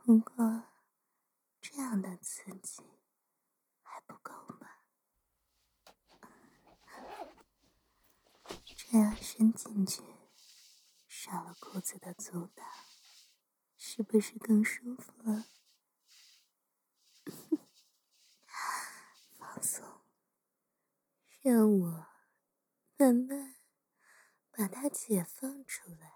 不过这样的刺激还不够吗？这样伸进去，少了裤子的阻挡，是不是更舒服了？放松，让我慢慢把它解放出来。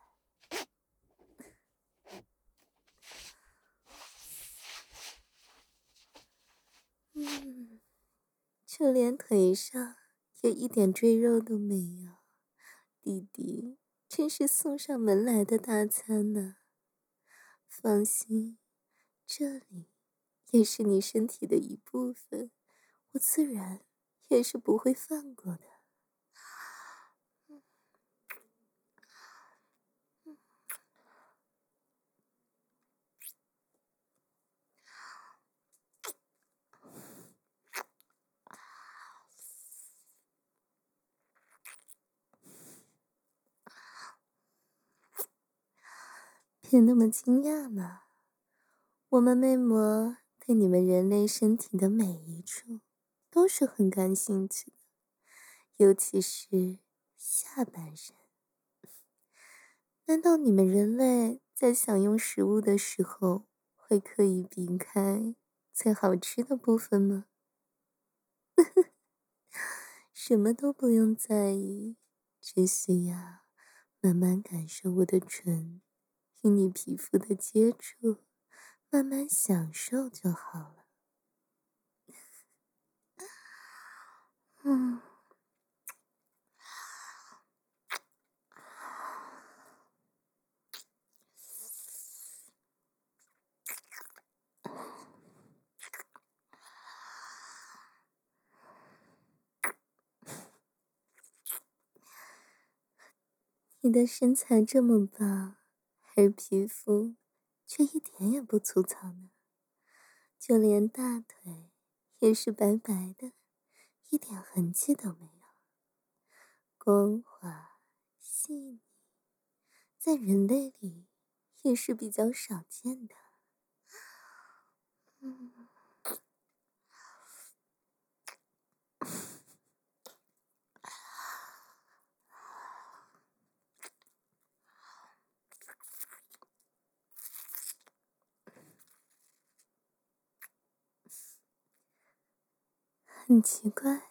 就连腿上也一点赘肉都没有，弟弟真是送上门来的大餐呢。放心，这里也是你身体的一部分，我自然也是不会放过的。别那么惊讶嘛，我们魅魔对你们人类身体的每一处都是很感兴趣的，尤其是下半身。难道你们人类在享用食物的时候会刻意避开最好吃的部分吗？什么都不用在意，只需要慢慢感受我的唇与你皮肤的接触，慢慢享受就好了。嗯。你的身材这么棒，而皮肤却一点也不粗糙呢，就连大腿也是白白的，一点痕迹都没有，光滑细腻，在人类里也是比较少见的。嗯。很奇怪，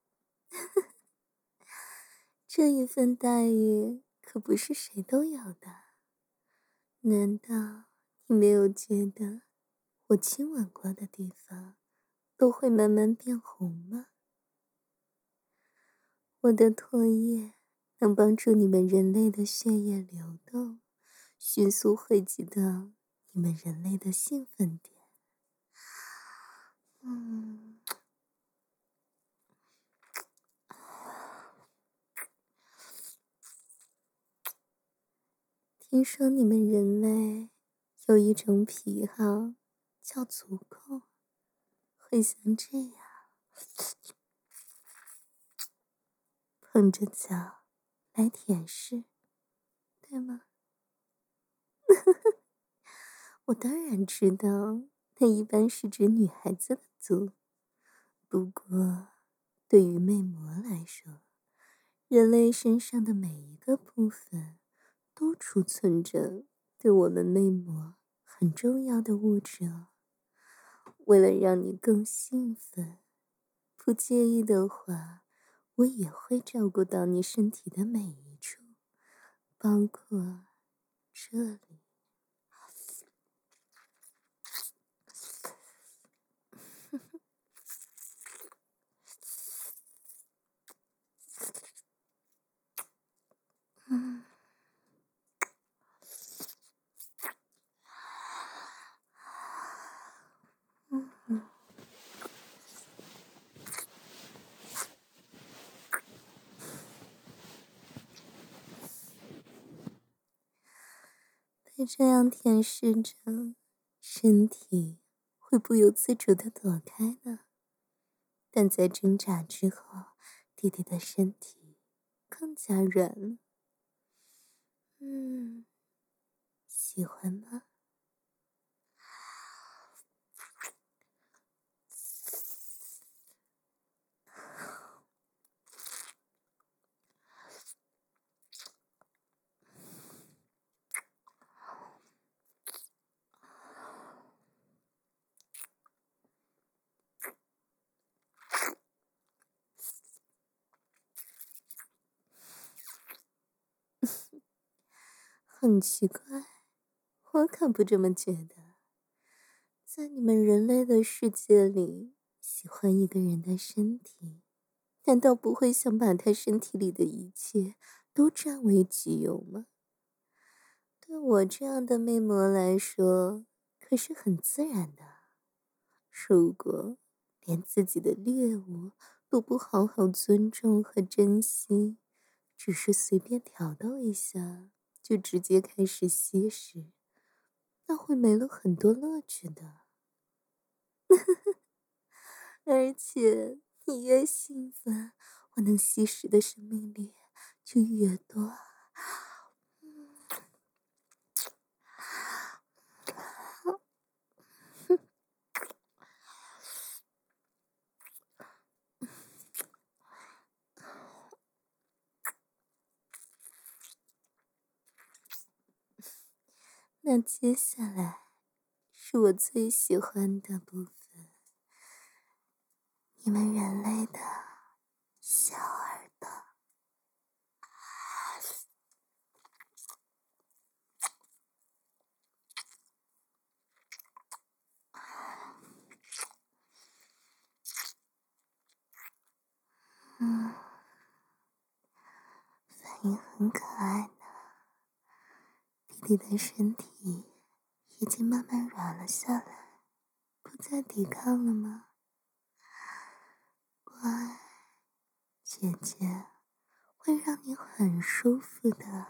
这一份待遇可不是谁都有的。难道你没有觉得我亲吻过的地方都会慢慢变红吗？我的唾液能帮助你们人类的血液流动，迅速汇集到你们人类的兴奋点。嗯。听说你们人类有一种癖好，叫足控，会像这样碰着脚来舔舐，对吗？我当然知道，那一般是指女孩子的足。不过，对于魅魔来说，人类身上的每一个部分都储存着对我们魅魔很重要的物质哦。为了让你更兴奋，不介意的话，我也会照顾到你身体的每一处，包括这里。嗯。嗯。被这样舔舐着，身体会不由自主地躲开呢。但在挣扎之后，弟弟的身体更加软了。喜欢吗？ 很奇怪，我可不这么觉得。在你们人类的世界里，喜欢一个人的身体，难道不会想把他身体里的一切都占为己有吗？对我这样的魅魔来说，可是很自然的。如果连自己的猎物都不好好尊重和珍惜，只是随便挑逗一下就直接开始吸食，那会没了很多乐趣的。而且你越兴奋，我能吸食的生命力就越多。那接下来是我最喜欢的部分，你们人类的小耳朵。嗯，反应很可爱呢。弟弟的身体已经慢慢软了下来，不再抵抗了吗？乖，姐姐会让你很舒服的。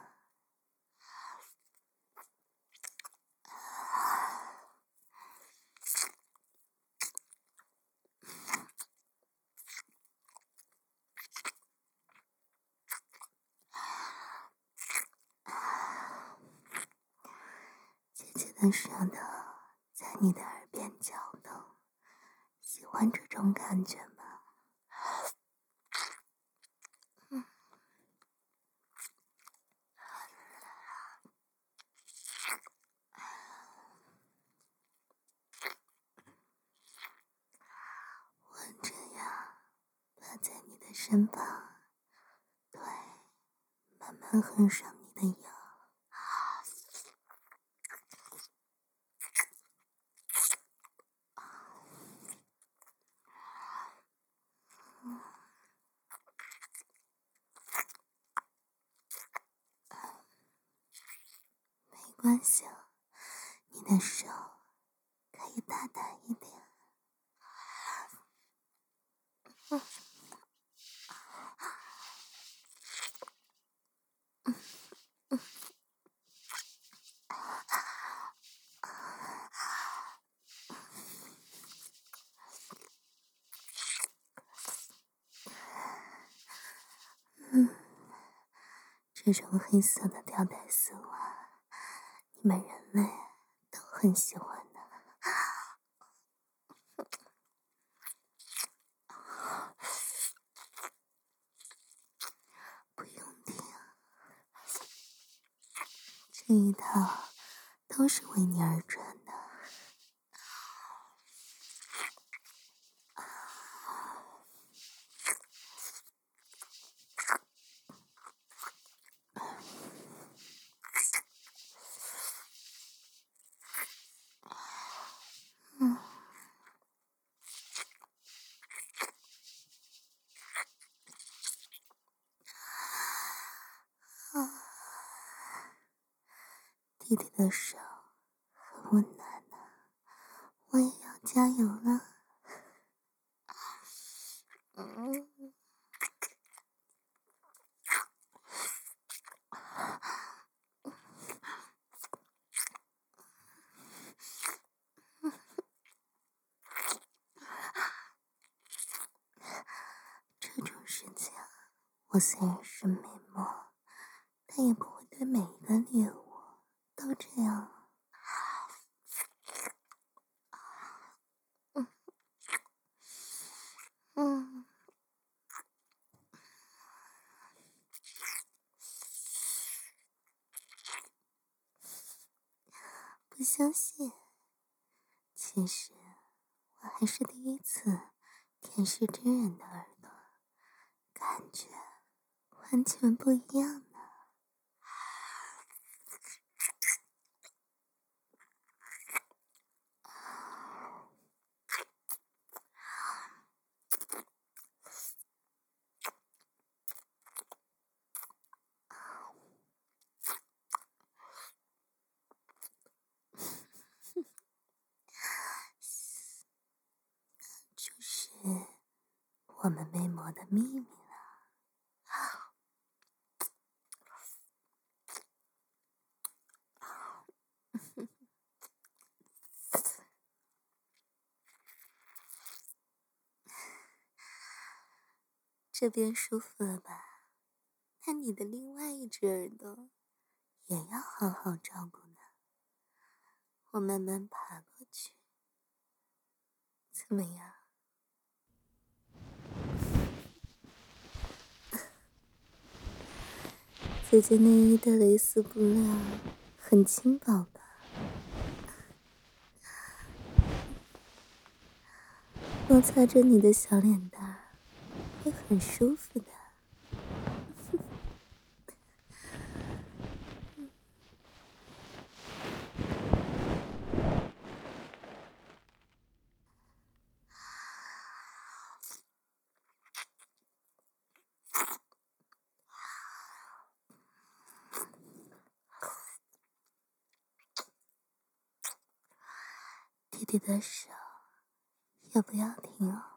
姐姐的舌头在你的耳边搅动，喜欢这种感觉吗？我这样趴在你的身旁，对，慢慢哼上你的腰。没关系，你的手可以大胆一点。这种黑色的吊带丝袜，你们人类都很喜欢的。不用听，这一套都是为你而穿的。弟弟的手很温暖呢，我也要加油了。这种事情，我虽然是美魔，但也不会对每一个猎物都这样。嗯，不相信？其实我还是第一次舔舐真人的耳朵，感觉完全不一样呢。 我们魅魔的秘密了。这边舒服了吧？那你的另外一只耳朵也要好好照顾呢。我慢慢爬过去，怎么样？姐姐内衣的蕾丝布料很轻薄吧？摩擦着你的小脸蛋儿会很舒服的。弟弟的手要不要停哦？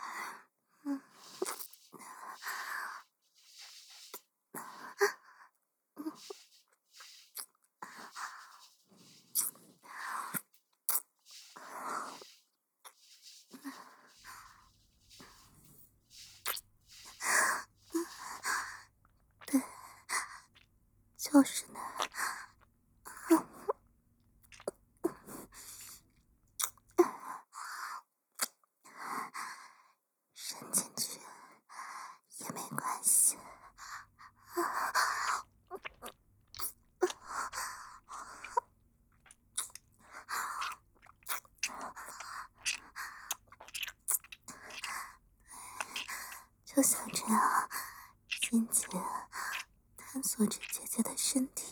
对，就是呢。伸进去也没关系。就像这样紧紧探索着姐姐的身体。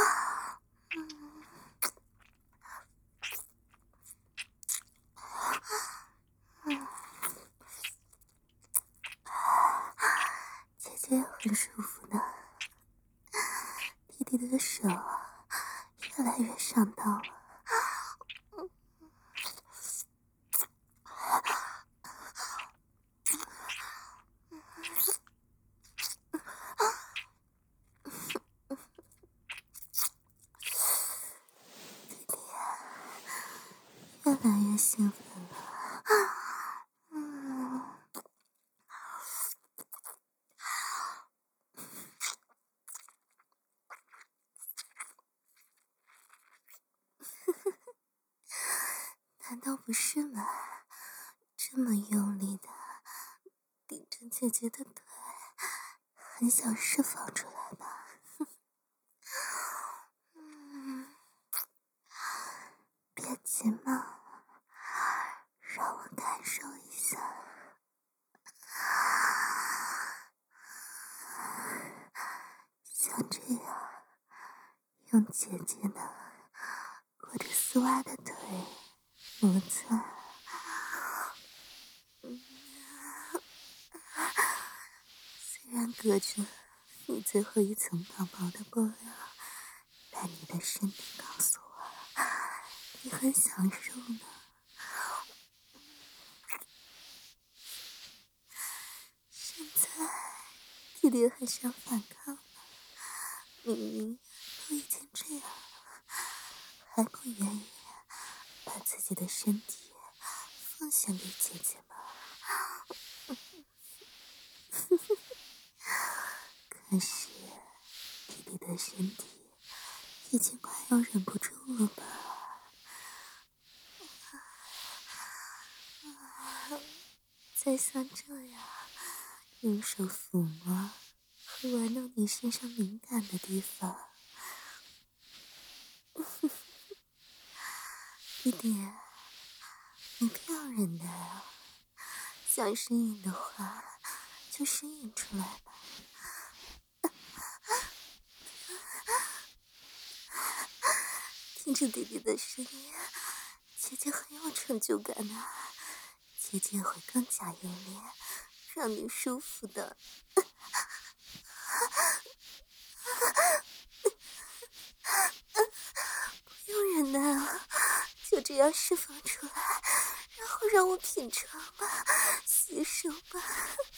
姐姐也很舒服呢。弟弟的手越来越上道了。越来越兴奋了。难道不是吗？这么用力的顶着姐姐的腿，很想释放出来吧？别急嘛，让我感受一下。像这样，用姐姐的裹着丝袜的腿摩擦。虽然隔着你最后一层薄薄的布料，但你的身体告诉我，你很享受呢。现在弟弟还想反抗呢，明明都已经这样了，还不愿意把自己的身体奉献给姐姐吗？可是弟弟的身体已经快要忍不住了吧？再像这样用手抚摸和玩弄你身上敏感的地方，弟弟，你不要忍耐啊！想呻吟的话，就呻吟出来吧。听着弟弟的声音，姐姐很有成就感呢。姐姐会更加用力，让你舒服的。不用忍耐了，就这样释放出来，然后让我品尝吧，喜接受吧。